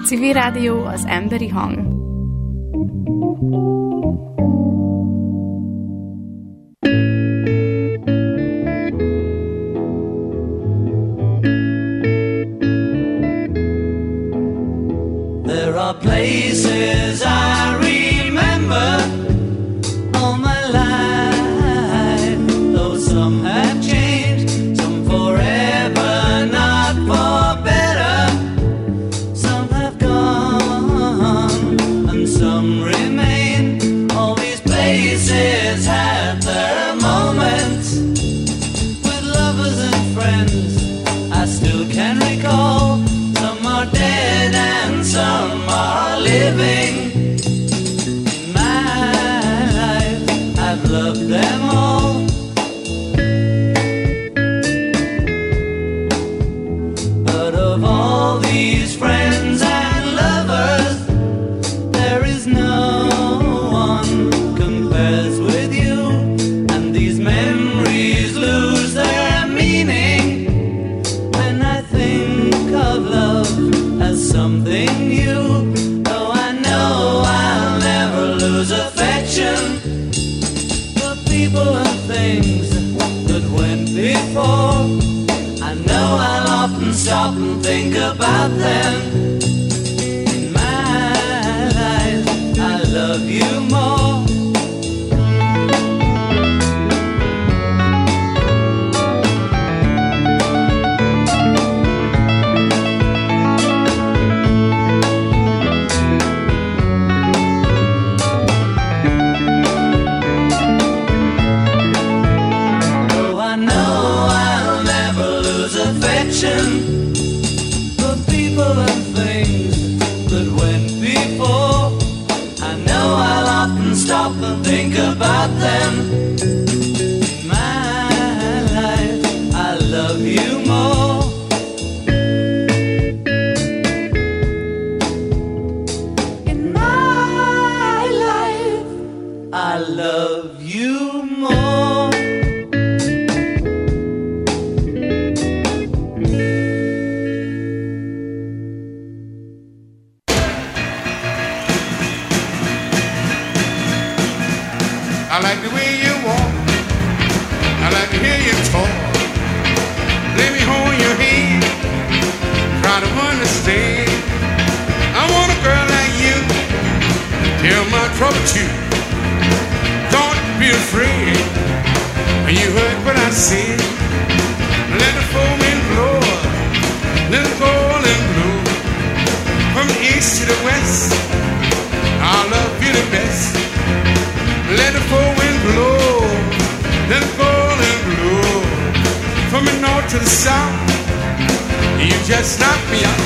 Civil Rádió, az emberi hang. There are places I remember all my life, though some have changed, some forever, not for better. Some have gone and some remain. All these places have their moments with lovers and friends I still can recall. Some are dead and some are living. In my life, I've loved them all. But of all these friends and lovers, there is no one compares with you. And these memories lose their meaning when I think of love as something new. Though I know I'll never lose affection for people and things that went before. I know I'll often stop and think about them. In my life, I love you more. For people and things that went before. I know I'll often stop and think about them. In my life, I love you more. In my life, I love you more. I like the way you walk, I like to hear you talk. Let me hold your hand, try to understand. I want a girl like you, tell my trouble to. Don't be afraid, when you heard what I said. Let the full wind blow, let the golden blow. From the east to the west, I love you the best. Let the full wind blow, let the golden blow. From the north to the south, you just knock me out.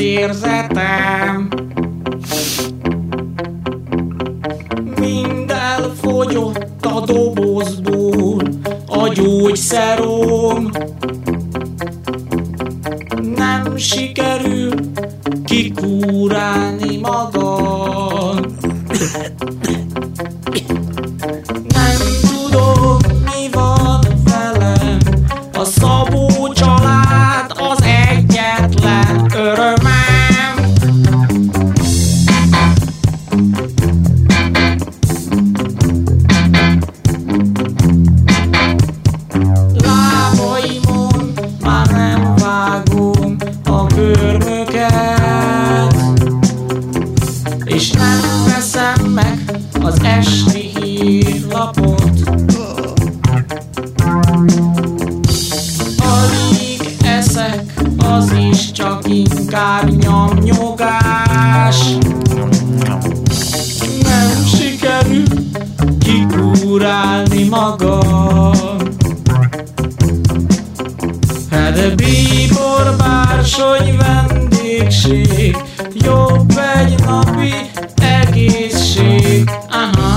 érzetem. Mind elfogyott a dobozból a gyógyszerom. Nem sikerül kikúrálni magam. Nem tudom, mi van velem. A Szabó család az egyetlen örömem. Lábaimon már nem vágom a körmöket, és nem veszem meg az esti hírlapot. Alig eszek, az is csak inkább nyomnyogás. Nem sikerül kikúrálni magam. De bíbor, bársony, vendégség, jobb egy napi egészség. Aha.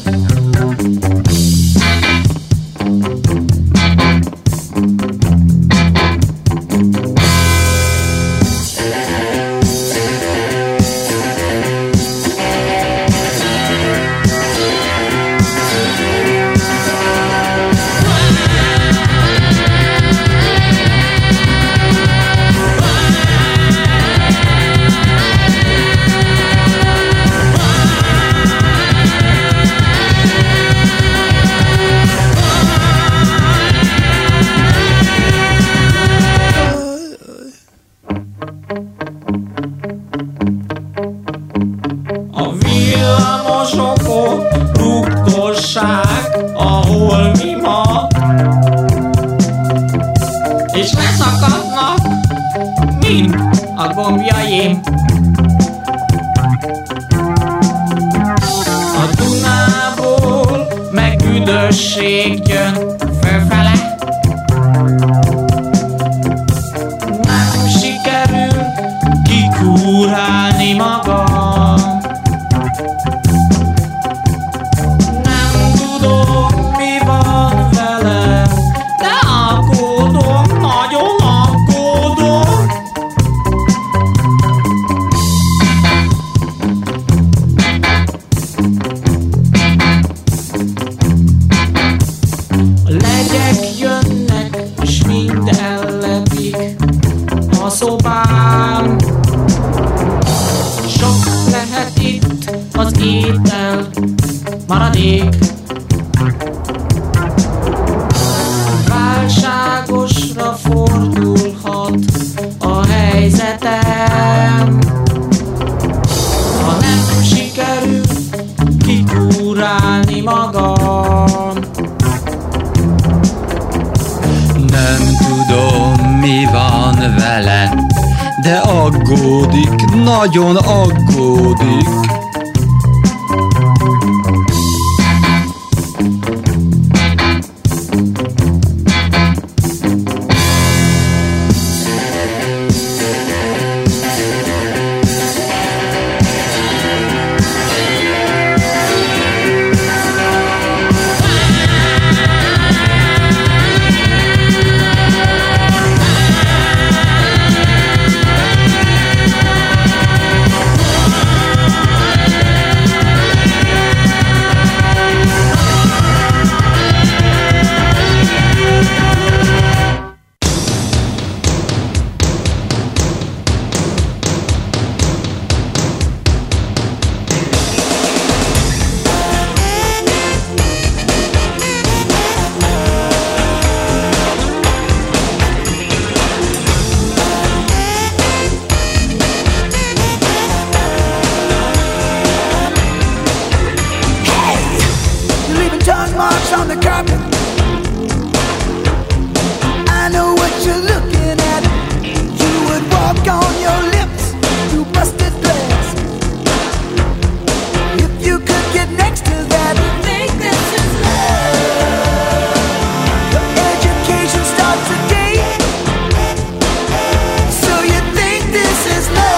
A villamosokon rugdossák a holmimat, és leszakadnak mind a gombjaim. A Dunából meg üdösség jön fölfele. Nem sikerül kikúrálni magam. Nem tudom, mi van velem, de aggódom, nagyon aggódom. A legyek jönnek, és mind ellepik a szobám. Sok lehet itt az étel maradék. Válságosra fordulhat a helyzetem, ha nem sikerül kikúrálni magam. Nem tudom, mi van velem, de aggódik, nagyon aggódik. This is love.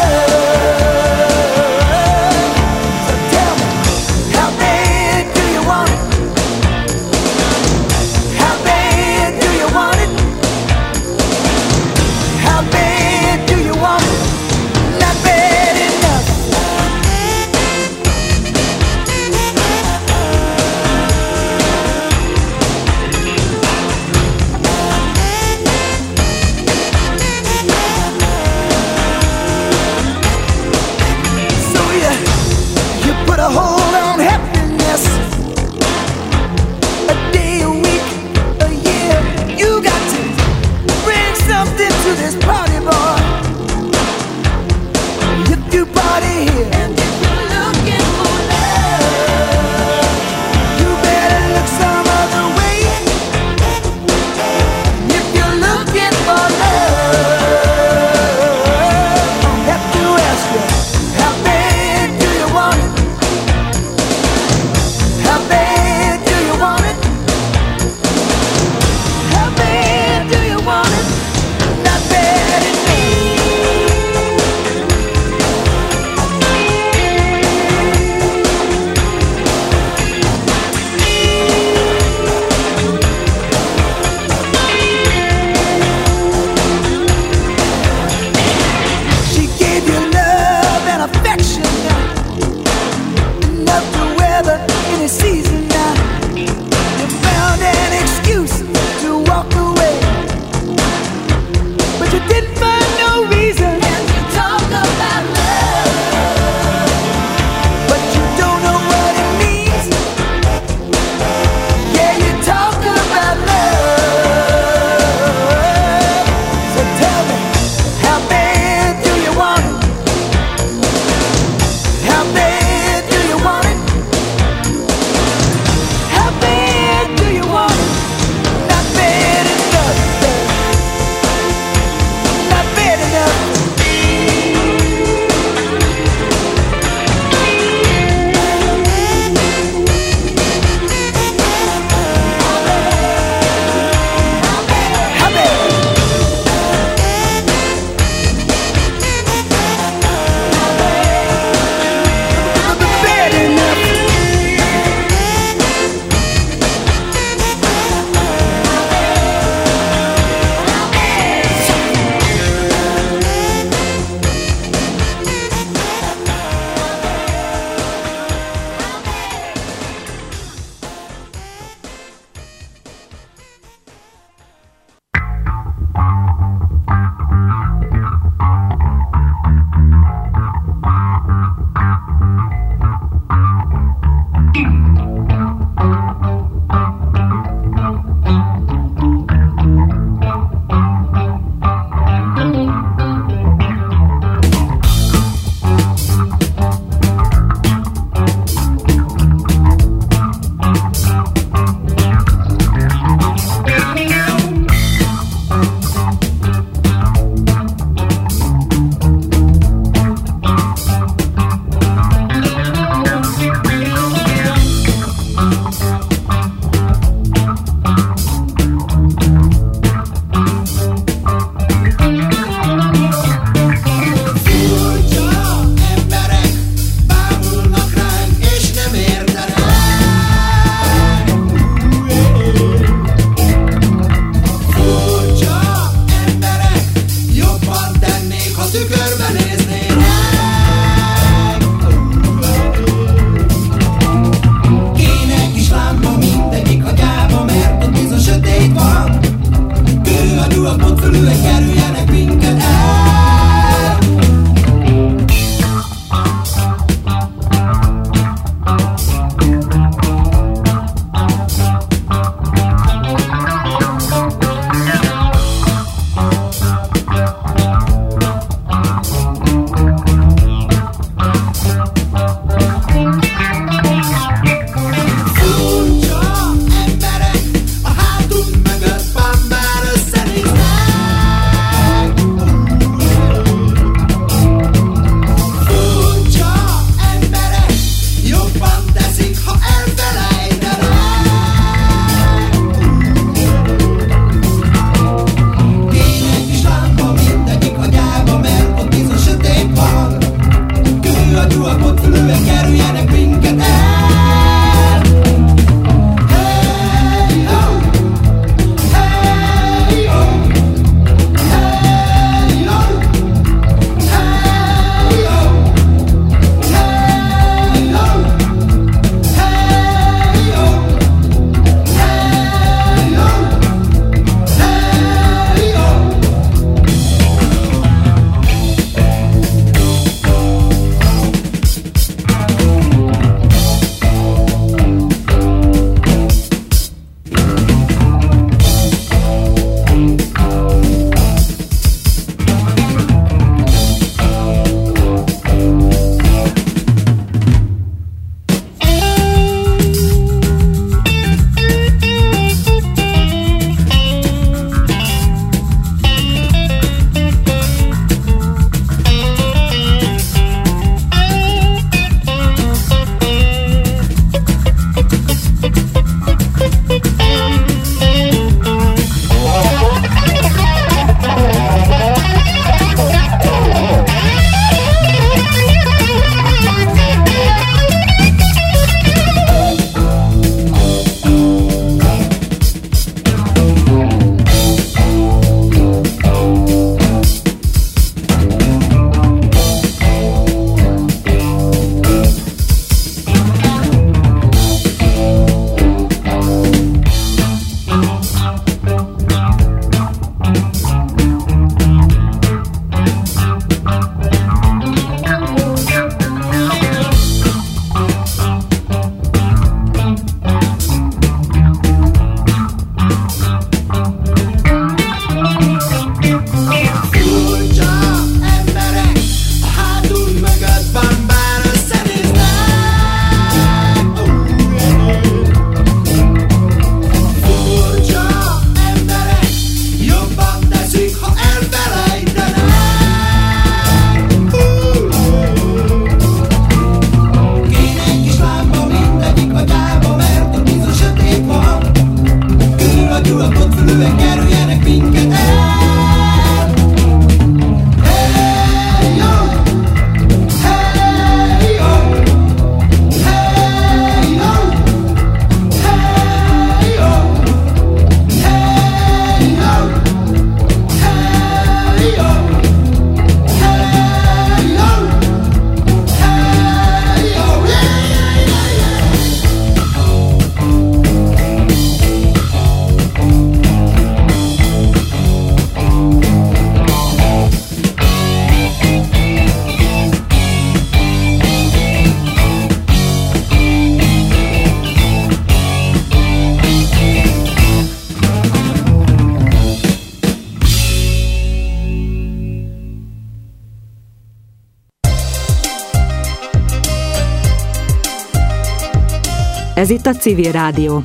Ez itt a Civil Rádió.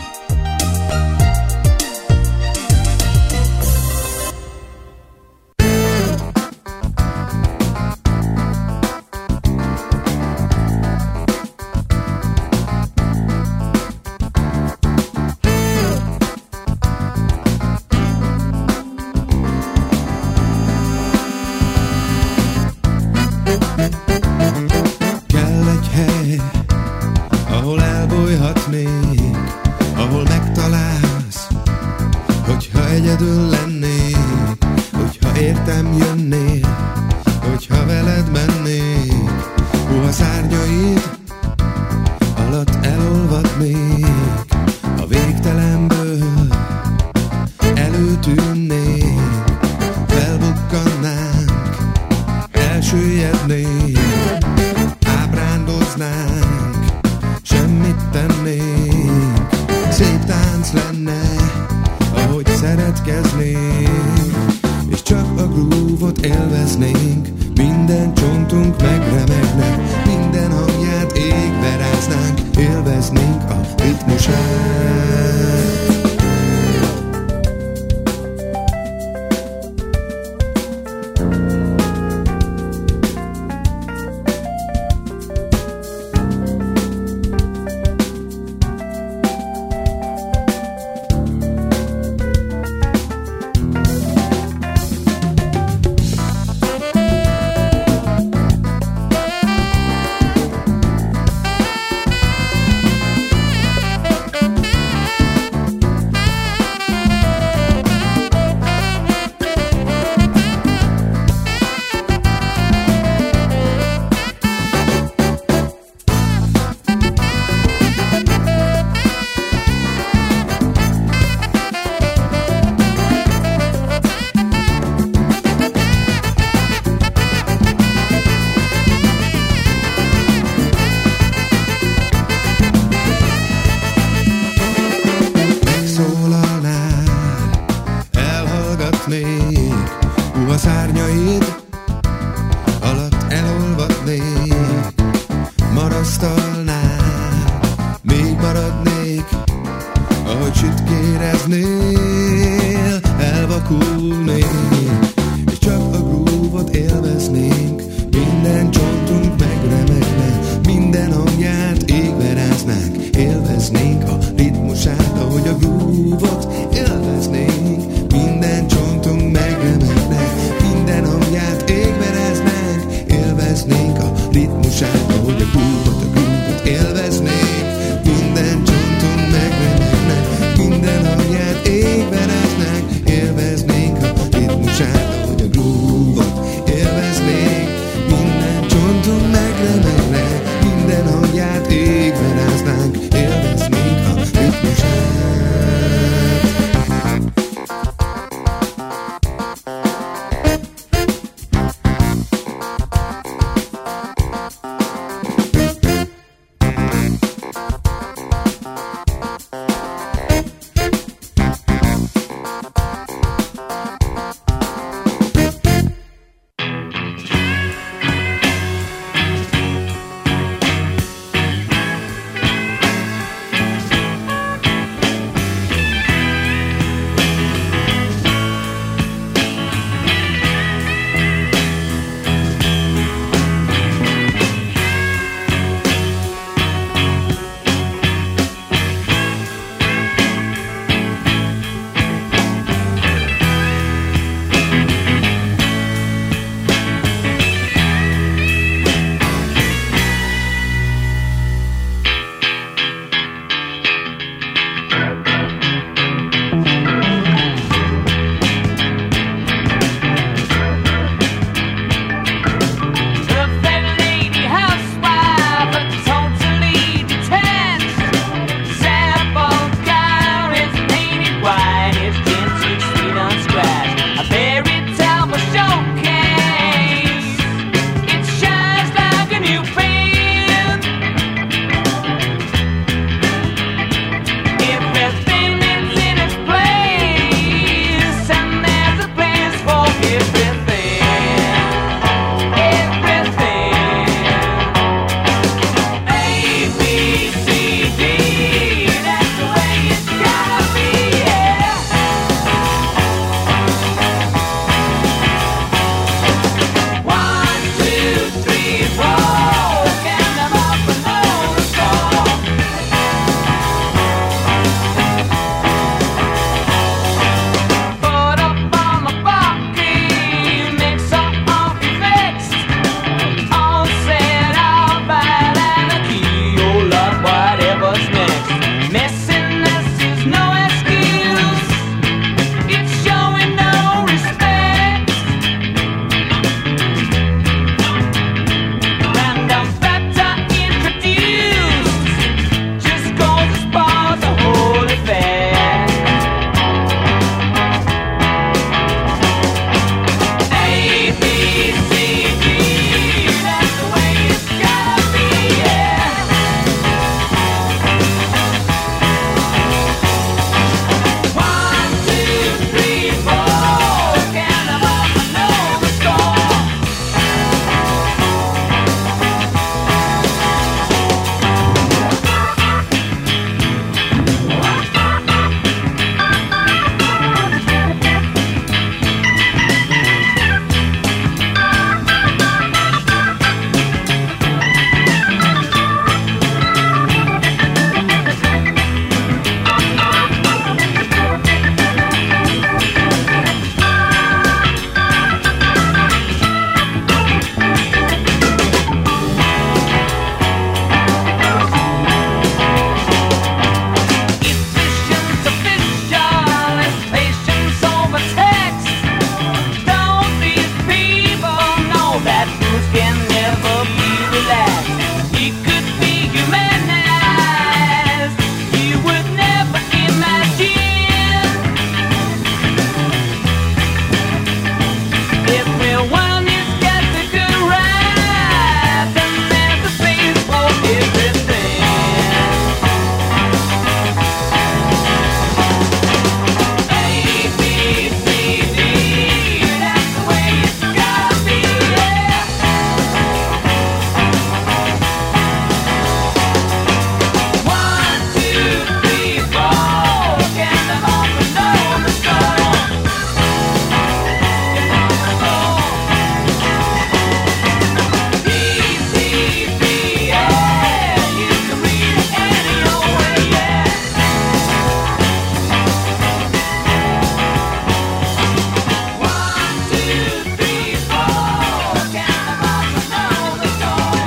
can never be.